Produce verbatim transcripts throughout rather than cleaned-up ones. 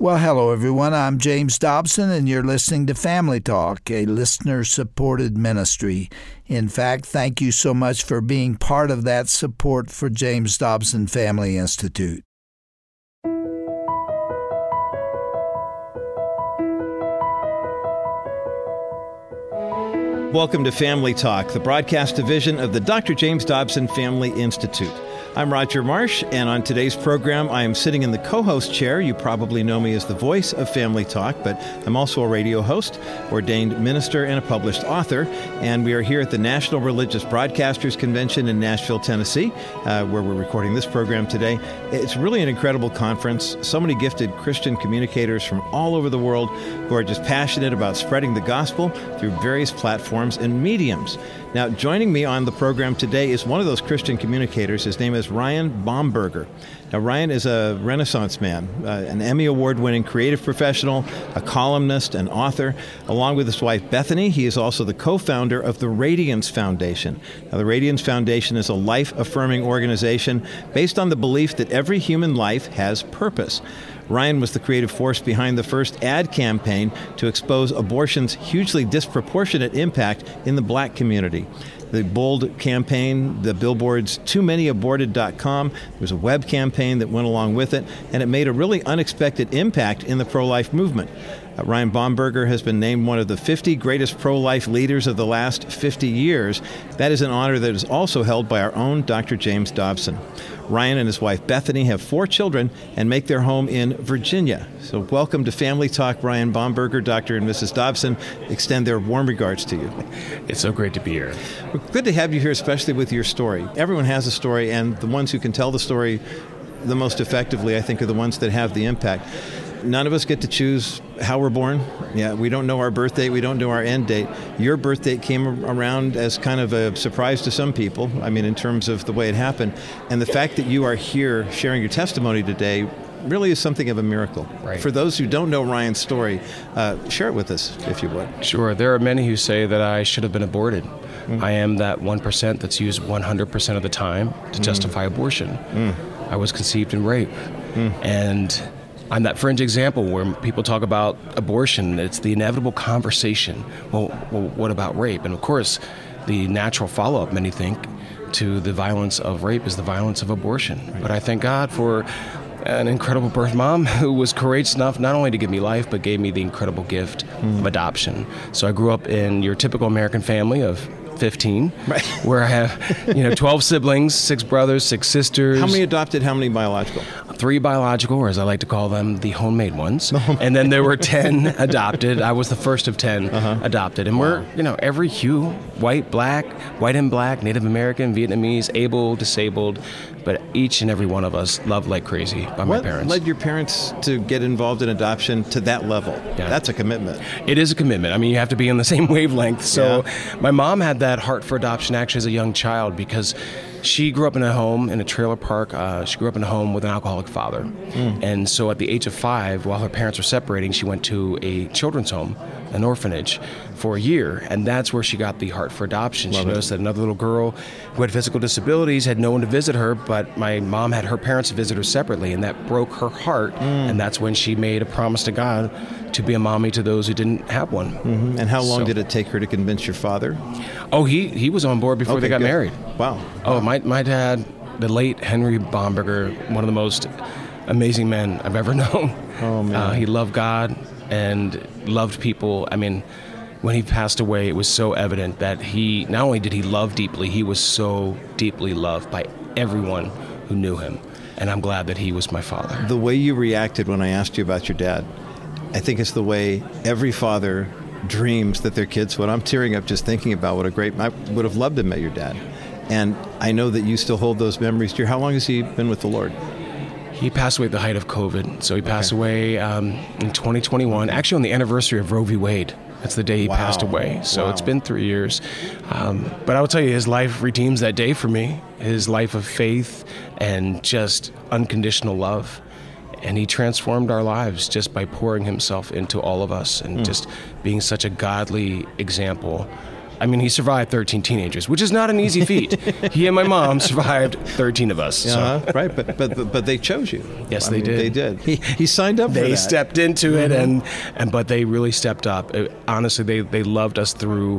Well, hello, everyone. I'm James Dobson, and you're listening to Family Talk, a listener-supported ministry. In fact, thank you so much for being part of that support for James Dobson Family Institute. Welcome to Family Talk, the broadcast division of the Doctor James Dobson Family Institute. I'm Roger Marsh, and on today's program, I am sitting in the co-host chair. You probably know me as the voice of Family Talk, but I'm also a radio host, ordained minister, and a published author. And we are here at the National Religious Broadcasters Convention in Nashville, Tennessee, uh, where we're recording this program today. It's really an incredible conference. So many gifted Christian communicators from all over the world who are just passionate about spreading the gospel through various platforms and mediums. Now, joining me on the program today is one of those Christian communicators. His name is Ryan Bomberger. Now, Ryan is a Renaissance man, uh, an Emmy Award-winning creative professional, a columnist, and author. Along with his wife, Bethany, he is also the co-founder of the Radiance Foundation. Now, the Radiance Foundation is a life-affirming organization based on the belief that every human life has purpose. Ryan was the creative force behind the first ad campaign to expose abortion's hugely disproportionate impact in the black community. The bold campaign, the billboards too many aborted dot com, there was a web campaign that went along with it, and it made a really unexpected impact in the pro-life movement. Uh, Ryan Bomberger has been named one of the fifty greatest pro-life leaders of the last fifty years. That is an honor that is also held by our own Doctor James Dobson. Ryan and his wife Bethany have four children and make their home in Virginia. So welcome to Family Talk, Ryan Bomberger. Doctor and Missus Dobson extend their warm regards to you. It's so great to be here. Well, good to have you here, especially with your story. Everyone has a story, and the ones who can tell the story the most effectively, I think, are the ones that have the impact. None of us get to choose how we're born. Yeah, we don't know our birth date. We don't know our end date. Your birth date came around as kind of a surprise to some people, I mean, in terms of the way it happened. And the fact that you are here sharing your testimony today really is something of a miracle. Right. For those who don't know Ryan's story, uh, share it with us, if you would. Sure. There are many who say that I should have been aborted. Mm. I am that one percent that's used one hundred percent of the time to mm. justify abortion. Mm. I was conceived in rape. Mm. And I'm that fringe example where people talk about abortion. It's the inevitable conversation. Well, well, what about rape? And of course, the natural follow-up, many think, to the violence of rape is the violence of abortion. Right. But I thank God for an incredible birth mom who was courageous enough not only to give me life, but gave me the incredible gift mm. of adoption. So I grew up in your typical American family of fifteen, right, where I have, you know, twelve siblings, six brothers, six sisters. How many adopted, how many biological? Three biological, or as I like to call them, the homemade ones. Oh, and then there were ten adopted. I was the first of ten uh-huh. adopted. And wow. we're, you know, every hue, white, black, white and black, Native American, Vietnamese, able, disabled, but each and every one of us loved like crazy by my what parents. What led your parents to get involved in adoption to that level? Yeah. That's a commitment. It is a commitment. I mean, you have to be on the same wavelength. So yeah. my mom had that heart for adoption actually as a young child because she grew up in a home, in a trailer park. Uh, she grew up in a home with an alcoholic father. Mm. And so at the age of five, while her parents were separating, she went to a children's home, an orphanage, for a year. And that's where she got the heart for adoption. Love she noticed it. That another little girl who had physical disabilities had no one to visit her, but my mom had her parents visit her separately, and that broke her heart. Mm. And that's when she made a promise to God to be a mommy to those who didn't have one. Mm-hmm. And how long so, did it take her to convince your father? Oh, he, he was on board before okay, they got good. married. Wow. Oh, my, my dad, the late Henry Bomberger, one of the most amazing men I've ever known. Oh, man. Uh, he loved God and loved people. I mean, when he passed away, it was so evident that he, not only did he love deeply, he was so deeply loved by everyone who knew him. And I'm glad that he was my father. The way you reacted when I asked you about your dad, I think it's the way every father dreams that their kids would. I'm tearing up just thinking about what a great, I would have loved to have met your dad. And I know that you still hold those memories dear. How long has he been with the Lord? He passed away at the height of COVID. So he passed okay. away um, in twenty twenty-one, actually on the anniversary of Roe v. Wade. That's the day he wow. passed away. So wow. it's been three years. Um, but I will tell you, his life redeems that day for me. His life of faith and just unconditional love. And he transformed our lives just by pouring himself into all of us and mm. just being such a godly example I mean, he survived thirteen teenagers, which is not an easy feat. He and my mom survived thirteen of us. So. Uh-huh, right, but, but but they chose you. Yes, I they mean, did. They did. He, he signed up for They that. stepped into it, and, and but they really stepped up. It, honestly, they, they loved us through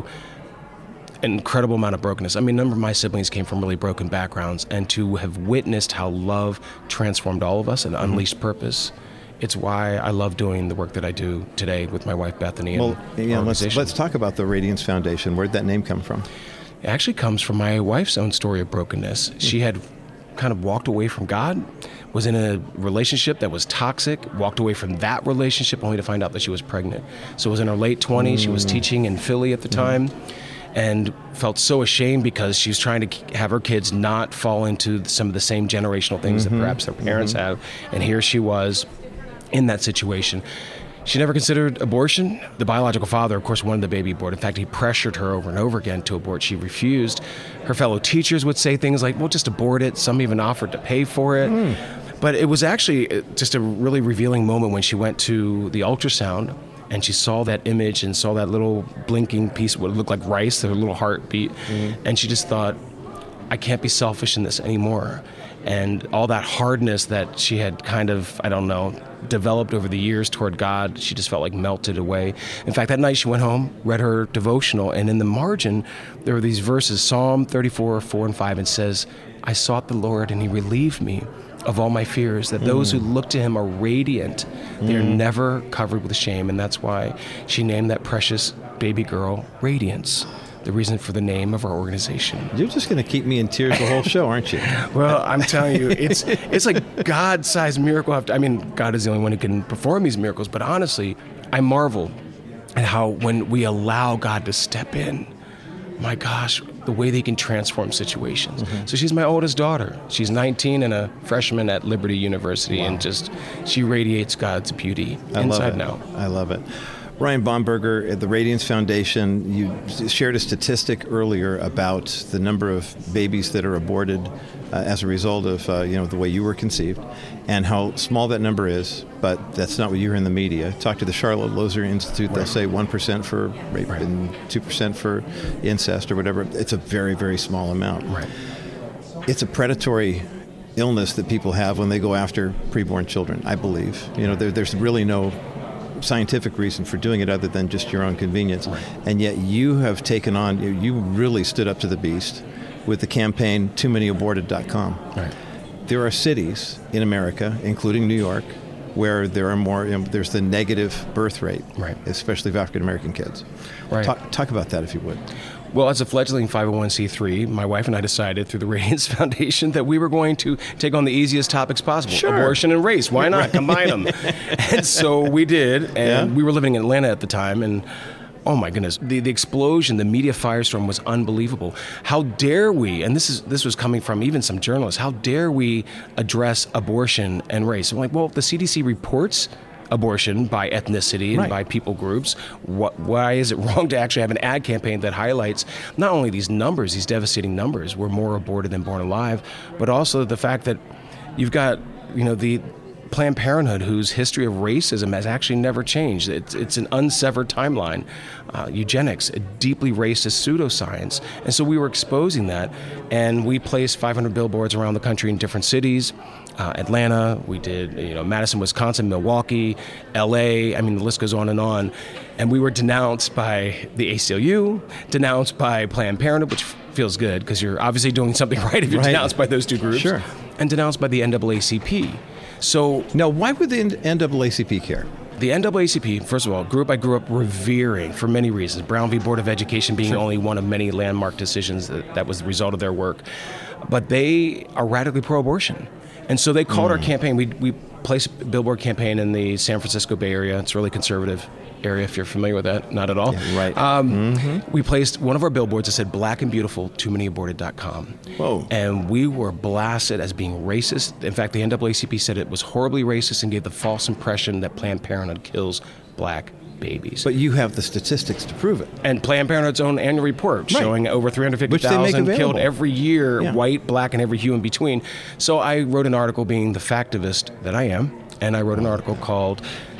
an incredible amount of brokenness. I mean, a number of my siblings came from really broken backgrounds, and to have witnessed how love transformed all of us and unleashed mm-hmm. purpose, it's why I love doing the work that I do today with my wife, Bethany. And well, yeah, let's, let's talk about the Radiance Foundation. Where'd that name come from? It actually comes from my wife's own story of brokenness. Mm-hmm. She had kind of walked away from God, was in a relationship that was toxic, walked away from that relationship only to find out that she was pregnant. So it was in her late twenties. Mm-hmm. She was teaching in Philly at the time. Mm-hmm. And felt so ashamed because she was trying to have her kids not fall into some of the same generational things mm-hmm. that perhaps their parents mm-hmm. have. And here she was in that situation. She never considered abortion. The biological father, of course, wanted the baby abort. In fact, he pressured her over and over again to abort. She refused. Her fellow teachers would say things like, well, just abort it. Some even offered to pay for it. Mm. But it was actually just a really revealing moment when she went to the ultrasound and she saw that image and saw that little blinking piece, what looked like rice, her little heartbeat. Mm. And she just thought, I can't be selfish in this anymore. And all that hardness that she had kind of, I don't know, developed over the years toward God, she just felt like melted away. In fact, that night she went home, read her devotional, and in the margin, there were these verses, Psalm thirty-four, four and five, and says, I sought the Lord and he relieved me of all my fears, that mm. those who look to him are radiant. Mm. They're never covered with shame. And that's why she named that precious baby girl Radiance, the reason for the name of our organization. You're just going to keep me in tears the whole show, aren't you? Well, I'm telling you, it's it's like God-sized miracle. After, I mean, God is the only one who can perform these miracles, but honestly, I marvel at how when we allow God to step in, my gosh, the way they can transform situations. Mm-hmm. So she's my oldest daughter. She's nineteen and a freshman at Liberty University, wow. and just, she radiates God's beauty I inside and out. out. I love it. Ryan Bomberger at the Radiance Foundation, you shared a statistic earlier about the number of babies that are aborted uh, as a result of uh, you know the way you were conceived, and how small that number is. But that's not what you hear in the media. Talk to the Charlotte Lozier Institute; they'll right. say one percent for rape right. and two percent for incest or whatever. It's a very, very small amount. Right. It's a predatory illness that people have when they go after preborn children. I believe you know there, there's really no scientific reason for doing it other than just your own convenience. Right. And yet you have taken on, you, you really stood up to the beast with the campaign too many aborted dot com. Right. There are cities in America, including New York, where there are more, you know, there's the negative birth rate, right. especially of African American kids. Right. Talk, talk about that if you would. Well, as a fledgling five oh one c three, my wife and I decided through the Radiance Foundation that we were going to take on the easiest topics possible. Sure. Abortion and race. Why not? Right. Combine them. And so we did. And yeah. we were living in Atlanta at the time. And oh my goodness, the, the explosion, the media firestorm was unbelievable. How dare we, and this is this was coming from even some journalists, how dare we address abortion and race? I'm like, well, the C D C reports abortion by ethnicity and right. by people groups. What, why is it wrong to actually have an ad campaign that highlights not only these numbers, these devastating numbers, we're more aborted than born alive, but also the fact that you've got, you know, the Planned Parenthood, whose history of racism has actually never changed. It's, it's an unsevered timeline. Uh, eugenics, a deeply racist pseudoscience. And so we were exposing that, and we placed five hundred billboards around the country in different cities. Uh, Atlanta, we did, you know, Madison, Wisconsin, Milwaukee, L A, I mean, the list goes on and on. And we were denounced by the A C L U, denounced by Planned Parenthood, which feels good because you're obviously doing something right if you're right. denounced by those two groups. Sure. And denounced by the N double A C P. So now, why would the N double A C P care? The N double A C P, first of all, a group I grew up revering for many reasons. Brown v. Board of Education being sure. only one of many landmark decisions that, that was the result of their work. But they are radically pro-abortion. And so they called mm. our campaign, we we placed a billboard campaign in the San Francisco Bay Area. It's a really conservative area, if you're familiar with that. Not at all. Yeah, right. Um, mm-hmm. We placed one of our billboards that said, Black and Beautiful, too many aborted dot com. Whoa. And we were blasted as being racist. In fact, the N double A C P said it was horribly racist and gave the false impression that Planned Parenthood kills black babies. But you have the statistics to prove it. And Planned Parenthood's own annual report right. showing over three hundred fifty thousand killed every year, yeah. white, black, and every hue in between. So I wrote an article, being the factivist that I am, and I wrote an article called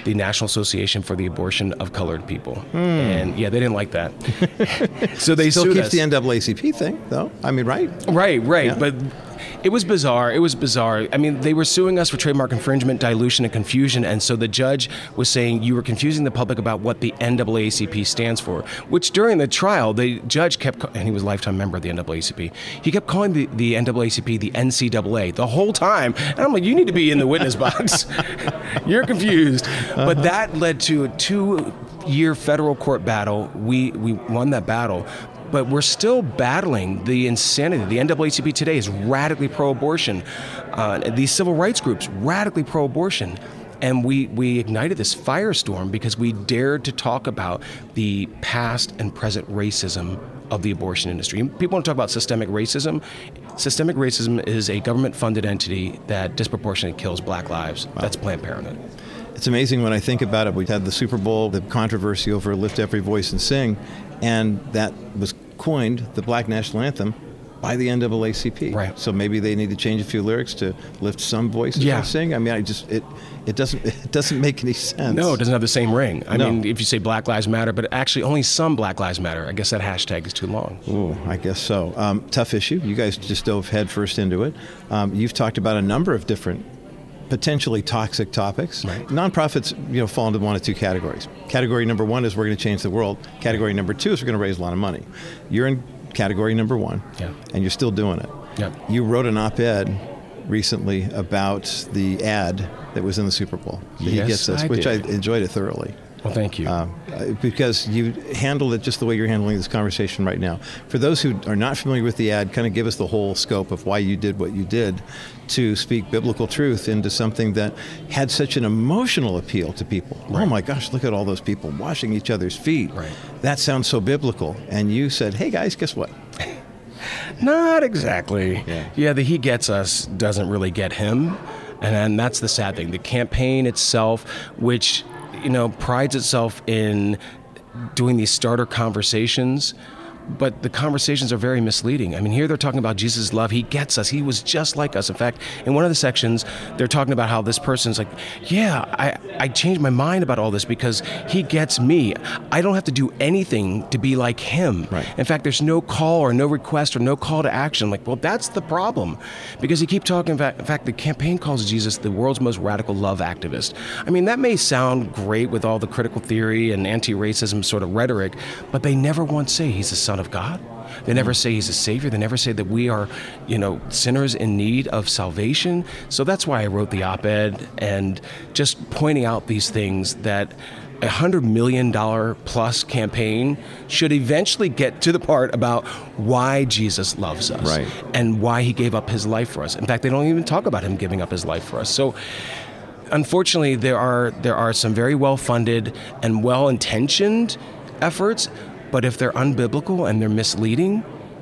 the National Association for the Abortion of Colored People. Hmm. And yeah, they didn't like that. So they Still sued keeps us. the N double A C P thing, though. I mean, right? Right, right. Yeah. But it was bizarre. It was bizarre. I mean, they were suing us for trademark infringement, dilution, and confusion. And so the judge was saying you were confusing the public about what the N double A C P stands for, which during the trial, the judge kept, and he was a lifetime member of the N double A C P, he kept calling the, the N double A C P the N C double A the whole time. And I'm like, you need to be in the witness box. You're confused. Uh-huh. But that led to a two-year federal court battle. We, we won that battle. But we're still battling the insanity. The N double A C P today is radically pro-abortion. Uh, these civil rights groups, radically pro-abortion. And we, we ignited this firestorm because we dared to talk about the past and present racism of the abortion industry. People want to talk about systemic racism. Systemic racism is a government-funded entity that disproportionately kills black lives. Wow. That's Planned Parenthood. It's amazing when I think about it. We had the Super Bowl, the controversy over Lift Every Voice and Sing, and that was coined, the Black National Anthem, by the N double A C P. Right. So maybe they need to change a few lyrics to lift some voices yeah. and sing. I mean, I just it it doesn't it doesn't make any sense. No, it doesn't have the same ring. I no. mean, if you say Black Lives Matter, but actually only some Black Lives Matter, I guess that hashtag is too long. Ooh, I guess so. Um, tough issue. You guys just dove headfirst into it. Um, you've talked about a number of different potentially toxic topics. Right. Nonprofits, you know, fall into one of two categories. Category number one is we're going to change the world. Category number two is we're going to raise a lot of money. You're in category number one, yeah. and you're still doing it. Yeah. You wrote an op-ed recently about the ad that was in the Super Bowl. That Yes, He Gets Us, I which did. I enjoyed it thoroughly. Well, thank you. Um, because you handled it just the way you're handling this conversation right now. For those who are not familiar with the ad, kind of give us the whole scope of why you did what you did to speak biblical truth into something that had such an emotional appeal to people. Right. Oh my gosh, look at all those people washing each other's feet. Right. That sounds so biblical. And you said, hey guys, guess what? Not exactly. Yeah. yeah, the He Gets Us doesn't really get him. And, and that's the sad thing. The campaign itself, which, you know, prides itself in doing these starter conversations, but the conversations are very misleading. I mean, here they're talking about Jesus' love. He gets us. He was just like us. In fact, in one of the sections, they're talking about how this person's like, yeah, I, I changed my mind about all this because he gets me. I don't have to do anything to be like him. Right. In fact, there's no call or no request or no call to action. Like, well, that's the problem. Because you keep talking about, in fact, the campaign calls Jesus the world's most radical love activist. I mean, that may sound great with all the critical theory and anti-racism sort of rhetoric, but they never once say he's the son of God. They never say he's a savior. They never say that we are, you know, sinners in need of salvation. So that's why I wrote the op-ed and just pointing out these things that a hundred million dollar plus campaign should eventually get to the part about why Jesus loves us Right. and why he gave up his life for us. In fact, they don't even talk about him giving up his life for us. So unfortunately, there are there are some very well-funded and well-intentioned efforts, but if they're unbiblical and they're misleading,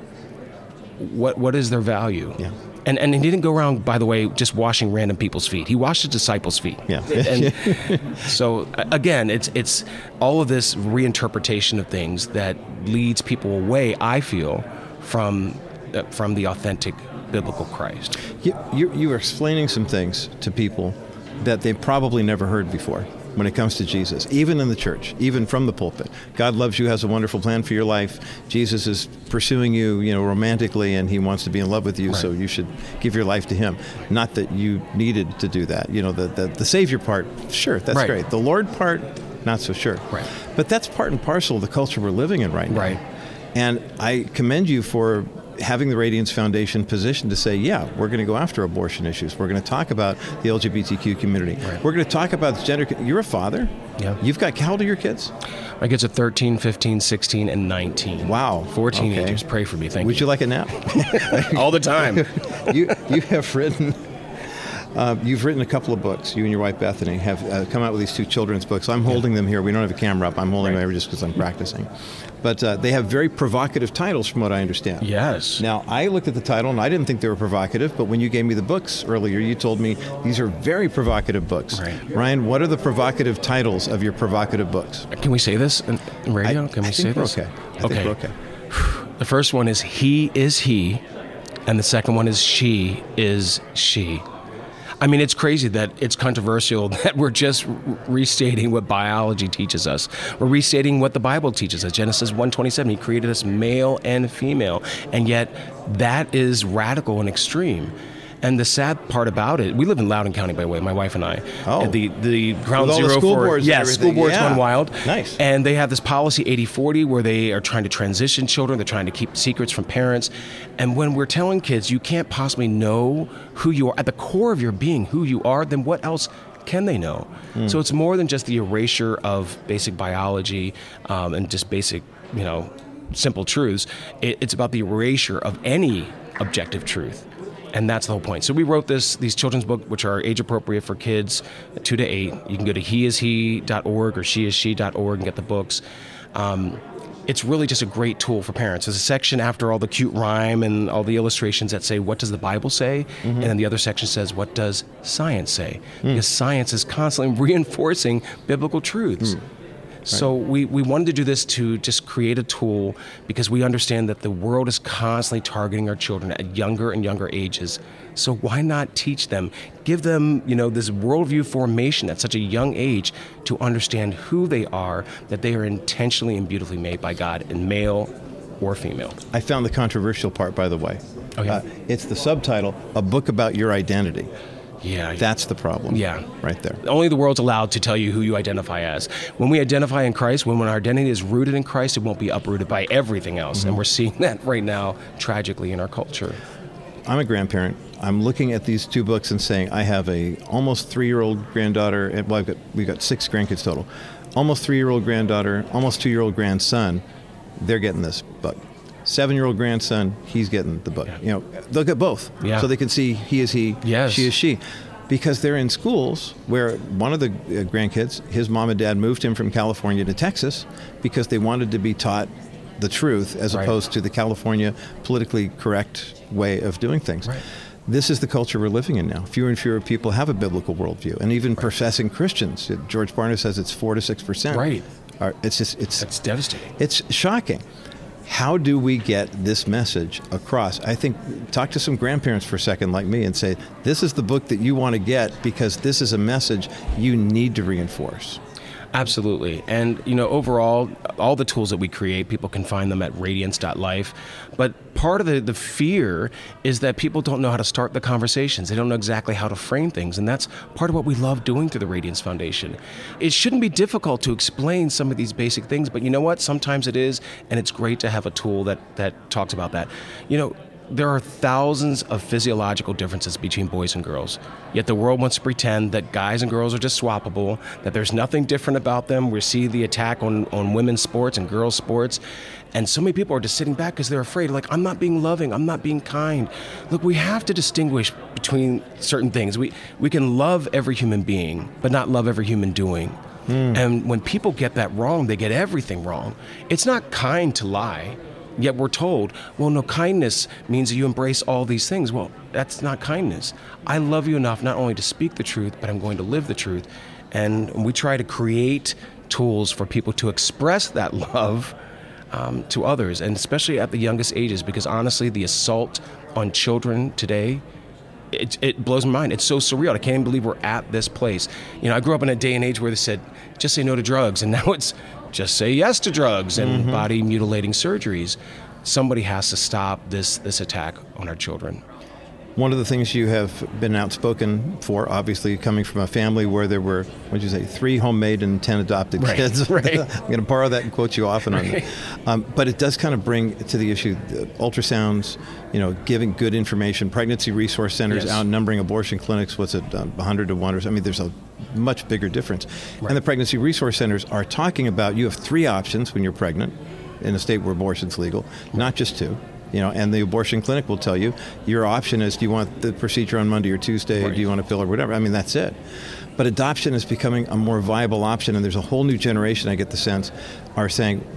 what what is their value? Yeah. And and he didn't go around, by the way, just washing random people's feet. He washed his disciples' feet. Yeah. And so again, it's it's all of this reinterpretation of things that leads people away, I feel, from uh, from the authentic biblical Christ. You, you, you were explaining some things to people that they've probably never heard before when it comes to Jesus, even in the church, even from the pulpit. God loves you, has a wonderful plan for your life. Jesus is pursuing you, you know, romantically, and he wants to be in love with you, Right. so you should give your life to him. Not that you needed to do that. You know, the, the, the Savior part, sure, that's Right. great. The Lord part, not so sure. Right. But that's part and parcel of the culture we're living in right now. Right. And I commend you for having the Radiance Foundation positioned to say, yeah, we're going to go after abortion issues. We're going to talk about the L G B T Q community. Right. We're going to talk about gender. You're a father. Yeah. You've got, how old are your kids? My kids are thirteen, fifteen, sixteen, and nineteen. Wow. Four Okay. teenagers. Pray for me. Thank Would you you. like a nap? All the time. you you have written uh, you've written a couple of books. You and your wife Bethany have uh, come out with these two children's books. I'm holding them here. We don't have a camera up. I'm holding Right. them just because I'm practicing. But uh, they have very provocative titles, from what I understand. Yes. Now, I looked at the title, and I didn't think they were provocative, but when you gave me the books earlier, you told me these are very provocative books. Right. Ryan, what are the provocative titles of your provocative books? Can we say this in in radio? I, Can we I say think we're this? okay. I okay. think we're okay. The first one is He is He, and the second one is She is She. I mean, it's crazy that it's controversial that we're just restating what biology teaches us. We're restating what the Bible teaches us. Genesis one twenty-seven, he created us male and female. And yet that is radical and extreme. And the sad part about it, we live in Loudoun County, by the way, my wife and I. Oh. And the, the ground With all zero the school for boards yeah, and school everything. boards Yeah. gone wild. Nice. And they have this policy eighty forty where they are trying to transition children. They're trying to keep secrets from parents. And when we're telling kids you can't possibly know who you are at the core of your being, who you are, then what else can they know? Mm. So it's more than just the erasure of basic biology um, and just basic, you know, simple truths. It, it's about the erasure of any objective truth. And that's the whole point. So we wrote this these children's books, which are age appropriate for kids two to eight. You can go to he is he dot org or she is she dot org and get the books. Um, it's really just a great tool for parents. There's a section after all the cute rhyme and all the illustrations that say, what does the Bible say? Mm-hmm. And then the other section says, what does science say? Mm. Because science is constantly reinforcing biblical truths. Mm. So we, we wanted to do this to just create a tool because we understand that the world is constantly targeting our children at younger and younger ages. So why not teach them, give them, you know, this worldview formation at such a young age to understand who they are, that they are intentionally and beautifully made by God, in male or female. I found the controversial part, by the way. Oh, yeah? Uh, it's the subtitle, A Book About Your Identity. Yeah. That's the problem. Yeah. Right there. Only the world's allowed to tell you who you identify as. When we identify in Christ, when, when our identity is rooted in Christ, it won't be uprooted by everything else. Mm-hmm. And we're seeing that right now, tragically, in our culture. I'm a grandparent. I'm looking at these two books and saying, I have a almost three-year-old granddaughter, and well, I've got, we've got six grandkids total. Almost three-year-old granddaughter, almost two-year-old grandson, they're getting this book. Seven-year-old grandson, he's getting the book. Yeah. You know, they'll get both, yeah. So they can see he is he, yes. she is she, because they're in schools where one of the uh, grandkids, his mom and dad moved him from California to Texas because they wanted to be taught the truth as right. opposed to the California politically correct way of doing things. Right. This is the culture we're living in now. Fewer and fewer people have a biblical worldview, and even right. professing Christians. George Barna says it's four to six percent. Right. Are, it's just it's That's devastating. It's shocking. How do we get this message across? I think, talk to some grandparents for a second like me and say, this is the book that you want to get because this is a message you need to reinforce. Absolutely. And, you know, overall, all the tools that we create, people can find them at radiance dot life. But part of the, the fear is that people don't know how to start the conversations. They don't know exactly how to frame things. And that's part of what we love doing through the Radiance Foundation. It shouldn't be difficult to explain some of these basic things, but you know what? Sometimes it is, and it's great to have a tool that, that talks about that. You know, there are thousands of physiological differences between boys and girls, yet the world wants to pretend that guys and girls are just swappable, that there's nothing different about them. We see the attack on, on women's sports and girls' sports, and so many people are just sitting back because they're afraid, like, I'm not being loving, I'm not being kind. Look, we have to distinguish between certain things. We, we can love every human being, but not love every human doing. Mm. And when people get that wrong, they get everything wrong. It's not kind to lie. Yet we're told, well, no, kindness means that you embrace all these things. Well, that's not kindness. I love you enough not only to speak the truth, but I'm going to live the truth. And we try to create tools for people to express that love um, to others, and especially at the youngest ages, because honestly, the assault on children today, it, it blows my mind. It's so surreal. I can't even believe we're at this place. You know, I grew up in a day and age where they said, just say no to drugs, and now it's just say yes to drugs and mm-hmm. body mutilating surgeries. Somebody has to stop this this attack on our children. One of the things you have been outspoken for, obviously coming from a family where there were, what did you say, three homemade and ten adopted right, kids. Right. I'm going to borrow that and quote you often on right. that. Um, but it does kind of bring to the issue the ultrasounds, you know, giving good information, pregnancy resource centers yes. outnumbering abortion clinics. What's it, um, one hundred to one? Or, I mean, there's a much bigger difference. Right. And the pregnancy resource centers are talking about you have three options when you're pregnant in a state where abortion's legal, not just two. You know, and the abortion clinic will tell you your option is, do you want the procedure on Monday or Tuesday, right. or do you want a pill or whatever? I mean, that's it. But adoption is becoming a more viable option, and there's a whole new generation, I get the sense, are saying,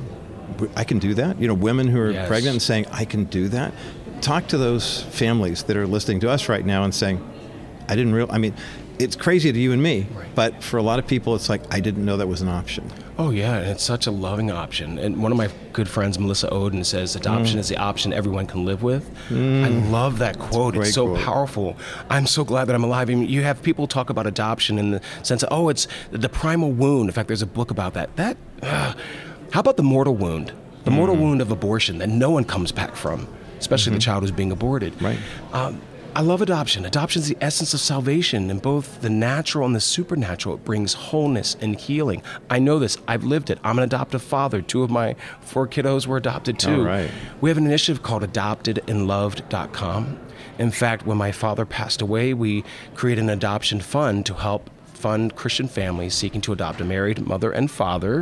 I can do that. You know, women who are yes. pregnant and saying, I can do that. Talk to those families that are listening to us right now and saying, I didn't real. I mean, it's crazy to you and me, Right. but for a lot of people, it's like, I didn't know that was an option. Oh, yeah, and it's such a loving option. And one of my good friends, Melissa Oden, says adoption mm. is the option everyone can live with. Mm. I love that quote. It's so quote. powerful. I'm so glad that I'm alive. I mean, you have people talk about adoption in the sense of, oh, it's the primal wound. In fact, there's a book about that. That, uh, how about the mortal wound? The mm. mortal wound of abortion that no one comes back from, especially mm-hmm. the child who's being aborted. Right. Um, I love adoption. Adoption is the essence of salvation, and both the natural and the supernatural. It brings wholeness and healing. I know this. I've lived it. I'm an adoptive father. Two of my four kiddos were adopted too. All right. We have an initiative called adopted and loved dot com. In fact, when my father passed away, we created an adoption fund to help fund Christian families seeking to adopt a married mother and father.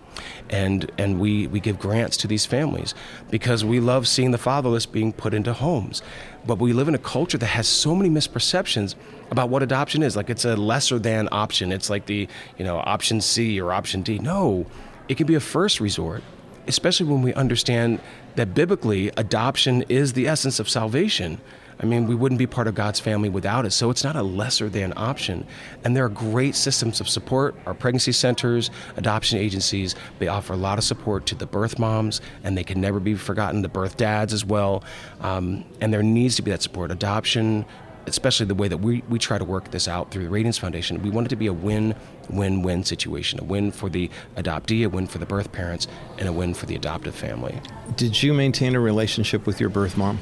And and we, we give grants to these families because we love seeing the fatherless being put into homes. But we live in a culture that has so many misperceptions about what adoption is. Like it's a lesser than option. It's like the, you know, option C or option D. No, it can be a first resort, especially when we understand that biblically adoption is the essence of salvation. I mean, we wouldn't be part of God's family without it. So it's not a lesser than option. And there are great systems of support. Our pregnancy centers, adoption agencies, they offer a lot of support to the birth moms, and they can never be forgotten, the birth dads as well. Um, and there needs to be that support. Adoption, especially the way that we, we try to work this out through the Radiance Foundation, we want it to be a win-win-win situation, a win for the adoptee, a win for the birth parents, and a win for the adoptive family. Did you maintain a relationship with your birth mom?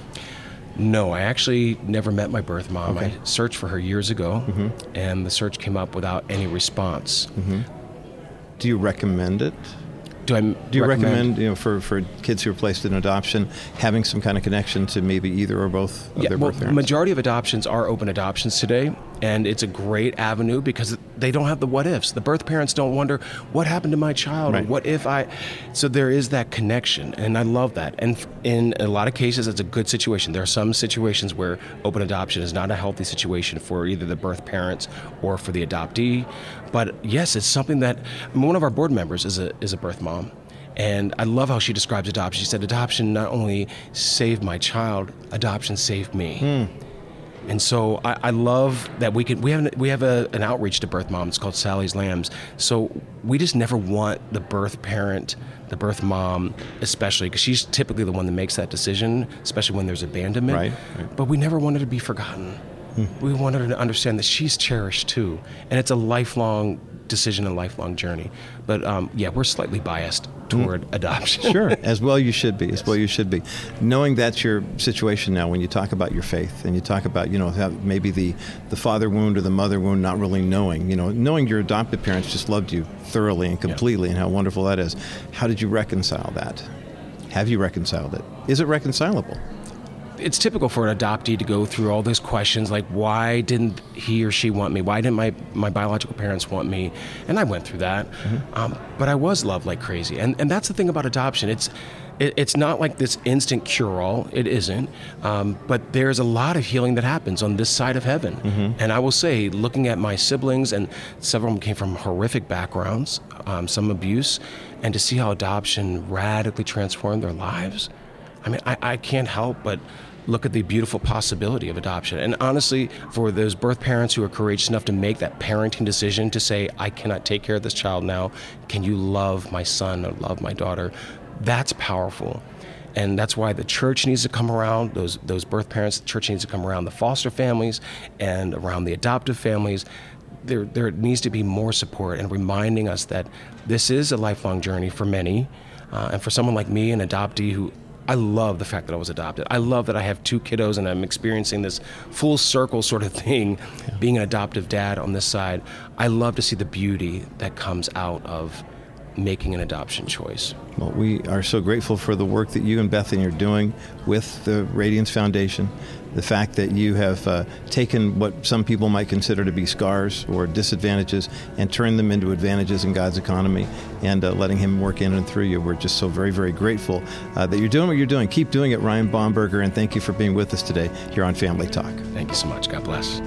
No, I actually never met my birth mom. Okay. I searched for her years ago, mm-hmm. and the search came up without any response. Mm-hmm. Do you recommend it? Do I Do you recommend, recommend, you know, for, for kids who are placed in adoption, having some kind of connection to maybe either or both of yeah, their well, birth the parents? majority of adoptions are open adoptions today, and it's a great avenue because they don't have the what ifs. The birth parents don't wonder, what happened to my child? Right. Or what if I... So there is that connection, and I love that. And in a lot of cases, it's a good situation. There are some situations where open adoption is not a healthy situation for either the birth parents or for the adoptee. But yes, it's something that... I mean, one of our board members is a is a birth mom. And I love how she describes adoption. She said, adoption not only saved my child, adoption saved me. Mm. And so I, I love that we can we have an, we have a, an outreach to birth moms called Sally's Lambs. So we just never want the birth parent, the birth mom, especially because she's typically the one that makes that decision, especially when there's abandonment. Right, right. But we never want her to be forgotten. Mm. We want her to understand that she's cherished too, and it's a lifelong decision, a lifelong journey. But um, yeah, we're slightly biased toward mm. adoption. Sure, as well you should be, as well you should be. Knowing that's your situation now, when you talk about your faith and you talk about, you know, how maybe the, the father wound or the mother wound, not really knowing, you know, knowing your adoptive parents just loved you thoroughly and completely yeah. and how wonderful that is. How did you reconcile that? Have you reconciled it? Is it reconcilable? It's typical for an adoptee to go through all those questions like, why didn't he or she want me? Why didn't my, my biological parents want me? And I went through that. Mm-hmm. Um, but I was loved like crazy. And and that's the thing about adoption. It's it, it's not like this instant cure-all. It isn't. Um, but there's a lot of healing that happens on this side of heaven. Mm-hmm. And I will say, looking at my siblings, and several of them came from horrific backgrounds, um, some abuse, and to see how adoption radically transformed their lives, I mean, I, I can't help but look at the beautiful possibility of adoption. And honestly, for those birth parents who are courageous enough to make that parenting decision to say, I cannot take care of this child now, can you love my son or love my daughter? That's powerful. And that's why the church needs to come around, those those birth parents, the church needs to come around the foster families and around the adoptive families. There, there needs to be more support and reminding us that this is a lifelong journey for many. Uh, and for someone like me, an adoptee who I love the fact that I was adopted. I love that I have two kiddos and I'm experiencing this full circle sort of thing, yeah. being an adoptive dad on this side. I love to see the beauty that comes out of making an adoption choice. Well, we are so grateful for the work that you and Bethany are doing with the Radiance Foundation. The fact that you have uh, taken what some people might consider to be scars or disadvantages and turned them into advantages in God's economy and uh, letting Him work in and through you. We're just so very, very grateful uh, that you're doing what you're doing. Keep doing it, Ryan Baumberger, and thank you for being with us today here on Family Talk. Thank you so much. God bless.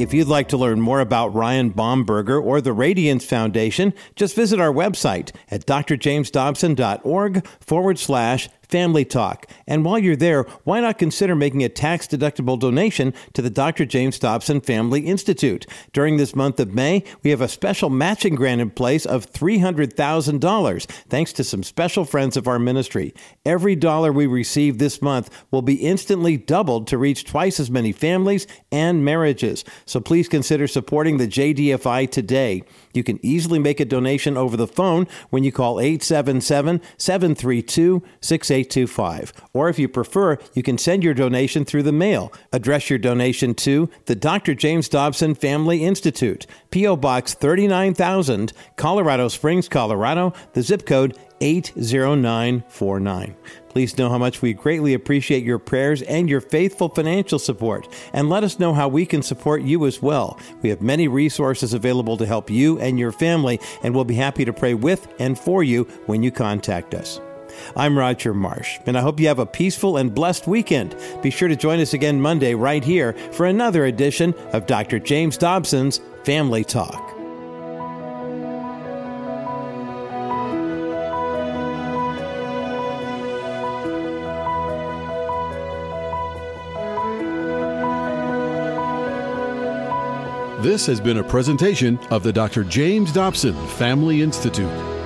If you'd like to learn more about Ryan Baumberger or the Radiance Foundation, just visit our website at drjamesdobson.org forward slash Family Talk. And while you're there, why not consider making a tax-deductible donation to the Doctor James Dobson Family Institute? During this month of May, we have a special matching grant in place of three hundred thousand dollars, thanks to some special friends of our ministry. Every dollar we receive this month will be instantly doubled to reach twice as many families and marriages. So please consider supporting the J D F I today. You can easily make a donation over the phone when you call eight seven seven, seven three two, six eight two five. Or if you prefer, you can send your donation through the mail. Address your donation to the Doctor James Dobson Family Institute, P O. Box thirty-nine thousand, Colorado Springs, Colorado, the zip code eight zero nine four nine. Please know how much we greatly appreciate your prayers and your faithful financial support, and let us know how we can support you as well. We have many resources available to help you and your family, and we'll be happy to pray with and for you when you contact us. I'm Roger Marsh, and I hope you have a peaceful and blessed weekend. Be sure to join us again Monday right here for another edition of Doctor James Dobson's Family Talk. This has been a presentation of the Doctor James Dobson Family Institute.